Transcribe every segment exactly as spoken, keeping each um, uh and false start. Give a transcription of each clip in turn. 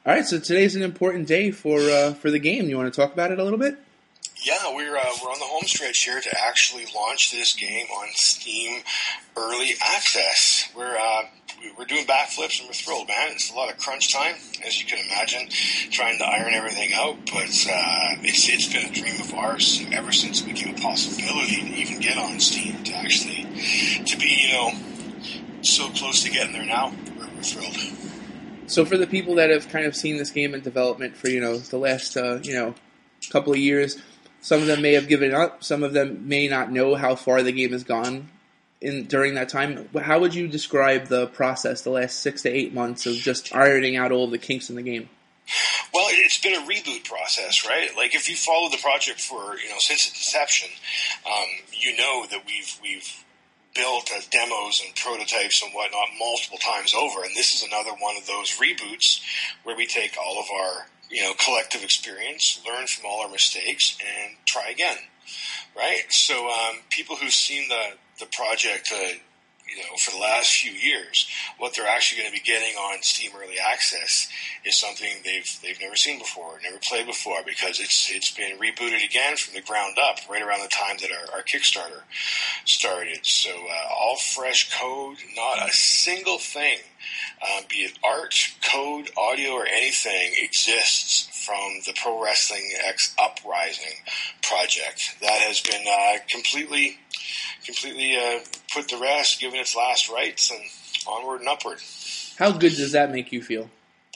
All right, so today's an important day for uh, for the game. You want to talk about it a little bit? Yeah, we're uh, we're on the home stretch here to actually launch this game on Steam Early Access. We're uh, we're doing backflips and we're thrilled, man. It's a lot of crunch time, as you can imagine, trying to iron everything out. But uh, it's it's been a dream of ours ever since it became a possibility to even get on Steam. To actually to be, you know, so close to getting there now. We're, we're thrilled. So for the people that have kind of seen this game in development for, you know, the last, uh, you know, couple of years, some of them may have given up. Some of them may not know how far the game has gone in during that time. How would you describe the process, the last six to eight months of just ironing out all the kinks in the game? Well, it's been a reboot process, right? Like if you follow the project for, you know, since its inception, um, you know that we've we've built uh, demos and prototypes and whatnot multiple times over, and this is another one of those reboots where we take all of our, you know, collective experience, learn from all our mistakes, and try again, right? So um, people who've seen the the project, uh, you know, for the last few years, what they're actually going to be getting on Steam Early Access is something they've they've never seen before, never played before, because it's it's been rebooted again from the ground up, right around the time that our, our Kickstarter started. So uh, all fresh code, not a single thing, uh, be it art, code, audio, or anything, exists from the Pro Wrestling X Uprising project. That has been uh, completely, completely uh, put to rest, given its last rites, and onward and upward. How good does that make you feel?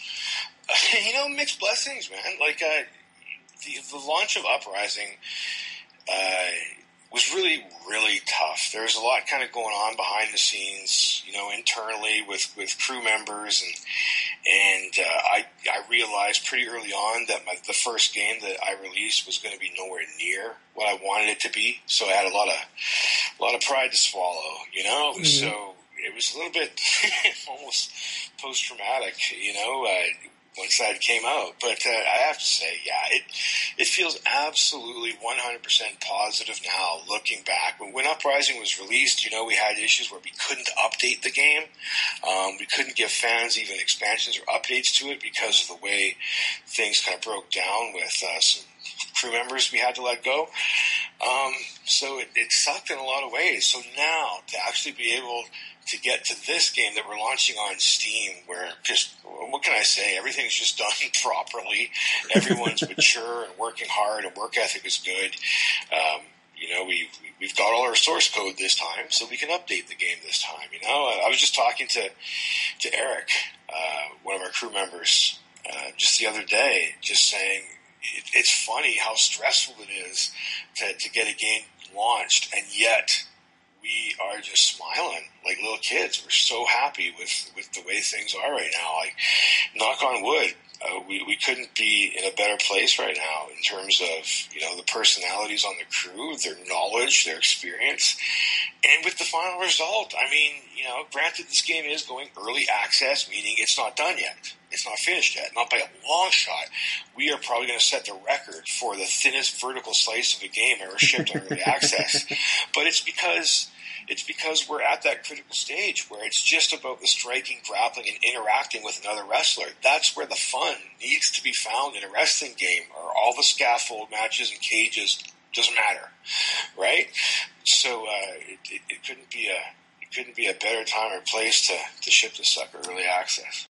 You know, mixed blessings, man. Like uh, the the launch of Uprising uh, was really, really tough. There's a lot kind of going on behind the scenes, you know, internally with, with crew members, and and uh, I I realized pretty early on that my, the first game that I released was going to be nowhere near what I wanted it to be. So I had a lot of a lot of pride to swallow, you know. Mm-hmm. So it was a little bit almost post traumatic, you know. Uh, once that came out. But uh, I have to say, yeah, it it feels absolutely one hundred percent positive now, looking back. When, when Uprising was released, you know, we had issues where we couldn't update the game. Um, we couldn't give fans even expansions or updates to it because of the way things kind of broke down with uh, some crew members we had to let go. Um, so it, it sucked in a lot of ways. So now to actually be able to get to this game that we're launching on Steam, where just, what can I say, everything's just done properly. Everyone's mature and working hard, and work ethic is good. Um, you know, we, we've got all our source code this time, so we can update the game this time, you know. I was just talking to, to Eric, uh, one of our crew members, uh, just the other day, just saying, it, it's funny how stressful it is to, to get a game launched, and yet we are just smiling like little kids. We're so happy with, with the way things are right now. Like, knock on wood, uh, we, we couldn't be in a better place right now in terms of, you know, the personalities on the crew, their knowledge, their experience, and with the final result. I mean, you know, granted, this game is going early access, meaning it's not done yet. It's not finished yet, not by a long shot. We are probably going to set the record for the thinnest vertical slice of a game ever shipped on early access. But it's because it's because we're at that critical stage where it's just about the striking, grappling, and interacting with another wrestler. That's where the fun needs to be found in a wrestling game, or all the scaffold matches and cages. Doesn't matter, right? So uh, it, it, it couldn't be a it couldn't be a better time or place to, to ship this sucker early access.